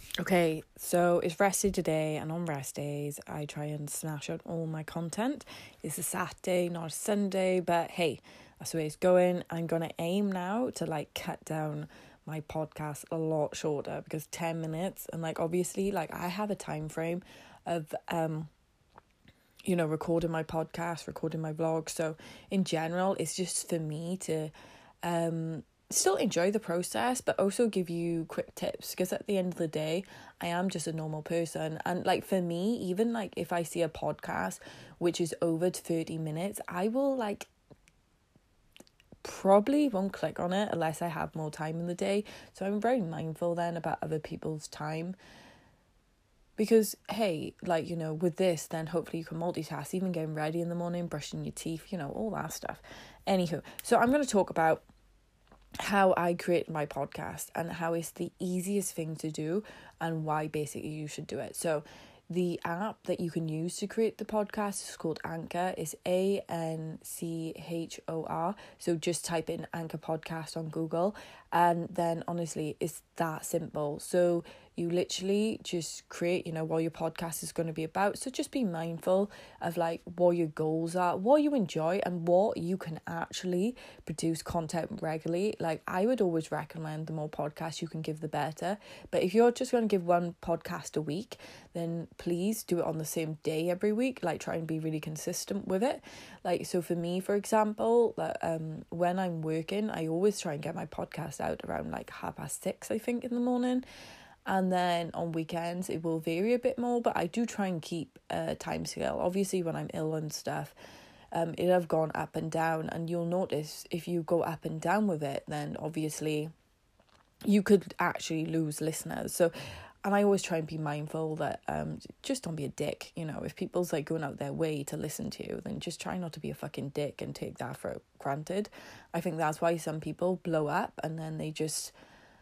Okay, so it's rest day today, and on rest days, I try and smash out all my content. It's a Saturday, not a Sunday, but hey, that's the way it's going. I'm going to aim now to cut down my podcast a lot shorter, because 10 minutes, and obviously, I have a time frame of, recording my podcast, recording my vlog. So in general, it's just for me to, still enjoy the process, but also give you quick tips, because at the end of the day, I am just a normal person. And for me, even if I see a podcast which is over 30 minutes, I will probably won't click on it unless I have more time in the day. So I'm very mindful then about other people's time, because hey, with this, then hopefully you can multitask, even getting ready in the morning, brushing your teeth, all that stuff. Anywho, so I'm going to talk about how I create my podcast and how it's the easiest thing to do and why basically you should do it. So the app that you can use to create the podcast is called Anchor. It's Anchor. So just type in Anchor Podcast on Google, and then honestly, it's that simple. So you literally just create, what your podcast is going to be about. So just be mindful of what your goals are, what you enjoy, and what you can actually produce content regularly. I would always recommend the more podcasts you can give, the better. But if you're just going to give one podcast a week, then please do it on the same day every week. Try and be really consistent with it. So for me, for example, when I'm working, I always try and get my podcast out around 6:30, I think, in the morning. And then on weekends, it will vary a bit more, but I do try and keep a time scale. Obviously, when I'm ill and stuff, it have gone up and down. And you'll notice if you go up and down with it, then obviously you could actually lose listeners. So, and I always try and be mindful that just don't be a dick. If people's going out their way to listen to you, then just try not to be a fucking dick and take that for granted. I think that's why some people blow up, and then they just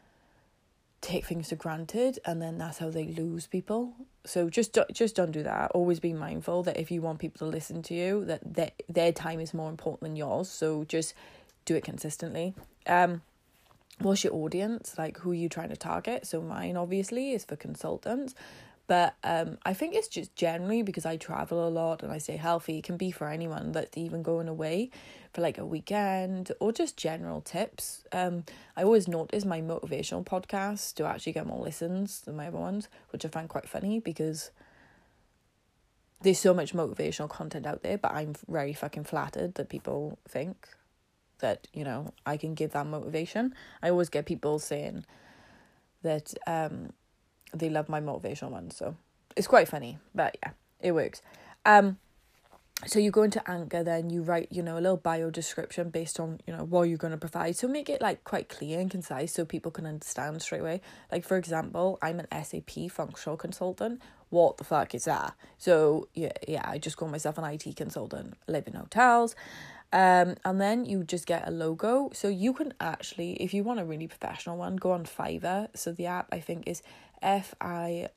take things for granted, and then that's how they lose people. So just don't do that. Always be mindful that if you want people to listen to you, that their time is more important than yours. So just do it consistently. What's your audience? Who are you trying to target? So mine obviously is for consultants, but I think it's just generally because I travel a lot and I stay healthy. It can be for anyone that's even going away for a weekend, or just general tips. I always notice my motivational podcasts do actually get more listens than my other ones, which I find quite funny, because there's so much motivational content out there, but I'm very fucking flattered that people think that, I can give that motivation. I always get people saying that they love my motivational ones, so it's quite funny, but yeah, it works. So you go into Anchor, then you write, a little bio description based on, what you're going to provide. So make it quite clear and concise so people can understand straight away. For example, I'm an SAP functional consultant. What the fuck is that? So yeah, I just call myself an IT consultant, live in hotels. And then you just get a logo. So you can actually, if you want a really professional one, go on Fiverr. So the app, I think, is Fiverr.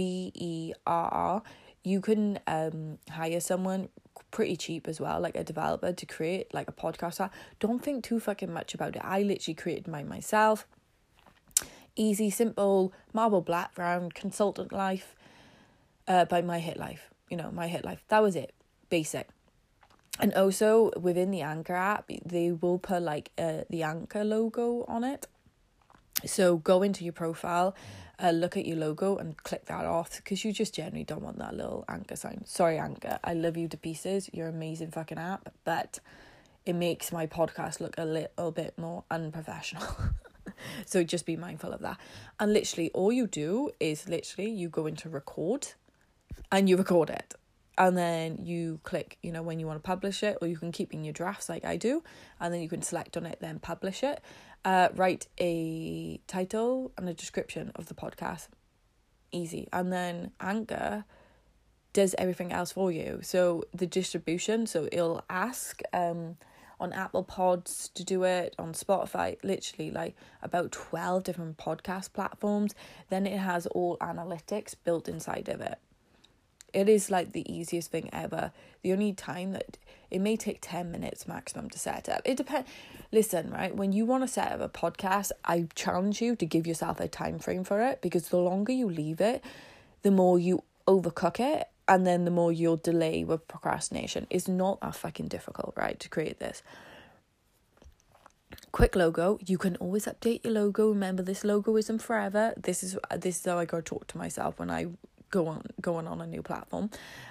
You can hire someone pretty cheap as well, a developer, to create a podcast app. Don't think too fucking much about it. I literally created mine myself. Easy, simple, marble background, consultant life, by My Hit Life. My Hit Life. That was it. Basic. And also within the Anchor app, they will put the Anchor logo on it. So go into your profile, look at your logo and click that off, because you just generally don't want that little Anchor sign. Sorry, Anchor, I love you to pieces. You're an amazing fucking app, but it makes my podcast look a little bit more unprofessional. So just be mindful of that. And literally all you do is you go into record and you record it. And then you click, when you want to publish it, or you can keep in your drafts like I do. And then you can select on it, then publish it. Write a title and a description of the podcast. Easy. And then Anchor does everything else for you. So the distribution, so it'll ask on Apple Pods to do it, on Spotify, literally about 12 different podcast platforms. Then it has all analytics built inside of it. It is like the easiest thing ever. The only time that it may take 10 minutes maximum to set up. It depends. Listen, right? When you want to set up a podcast, I challenge you to give yourself a time frame for it, because the longer you leave it, the more you overcook it, and then the more you'll delay with procrastination. It's not that fucking difficult, right, to create this. Quick logo. You can always update your logo. Remember, this logo isn't forever. This is how I go talk to myself when I going on a new platform.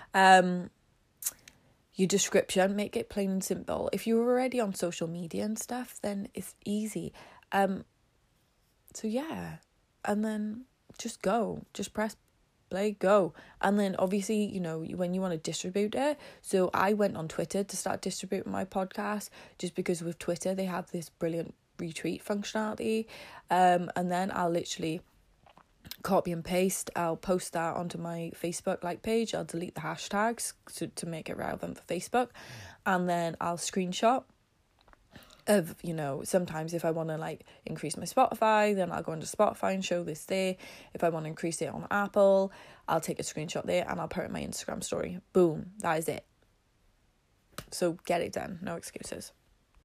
Your description, make it plain and simple. If you're already on social media and stuff, then it's easy. So yeah, and then just press play, go. And then obviously, you know, when you want to distribute it, so I went on Twitter to start distributing my podcast, just because with Twitter they have this brilliant retweet functionality, and then I'll literally copy and paste, I'll post that onto my Facebook page, I'll delete the hashtags to make it relevant for Facebook, and then I'll screenshot of, you know, sometimes if I want to increase my Spotify, then I'll go into Spotify and show this there. If I want to increase it on Apple, I'll take a screenshot there and I'll put it in my Instagram story. Boom, that is it. So get it done, no excuses.